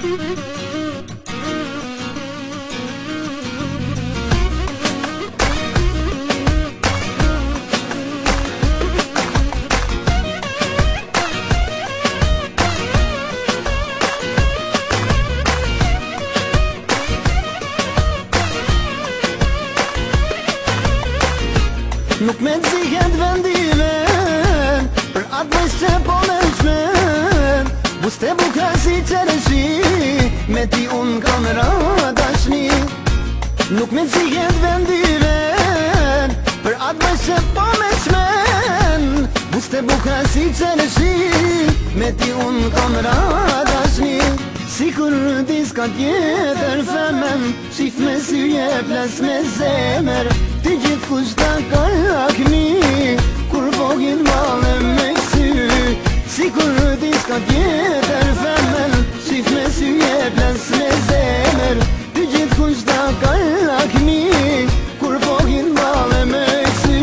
Nuk me t'zihet vendime për atë bëjsh që po me qmen. Buste buka si qereshi, me ti unë kam ra dashni. Nuk me t'zihet vendime për atë bëjsh që po me qmen. Buste buka si qereshi, me ti unë kam ra dashni. Si kur diska tjetër femen, shif me syje ples me zemer. Ti gjithë kushta ka lakmi, kur vogin male me kësy. Si kur diska tjetër femen, shif me syje ples me zemer. Ti gjithë kushta ka lakmi, kur vogin male me kësy.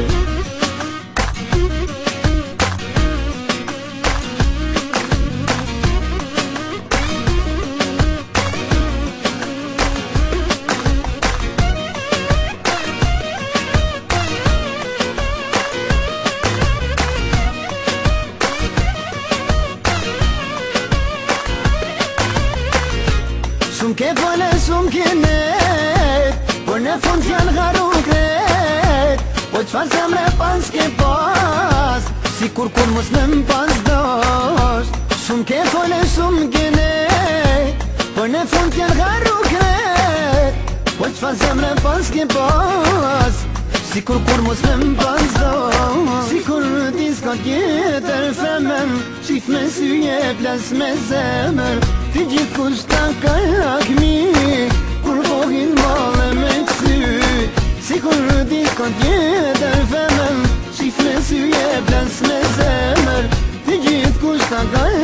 Shumë ke fole, shumë ke net, por në fund janë haru kret. Po qfar zemre pas ke pas, si kur mos me m'pas dosh. Shumë ke fole, shumë ke net, por në fund janë haru kret. Po qfar zemre pas ke pas, si kur mos me m'pas dosh. Si kur diska tjetër femen, shif me syje ples me zemer. Ti gjithë kushta ka lakmi, kur vogin male me kësy. Si kur diska tjetër femen, shif me syje ples me zemer. Ti gjithë kushta ka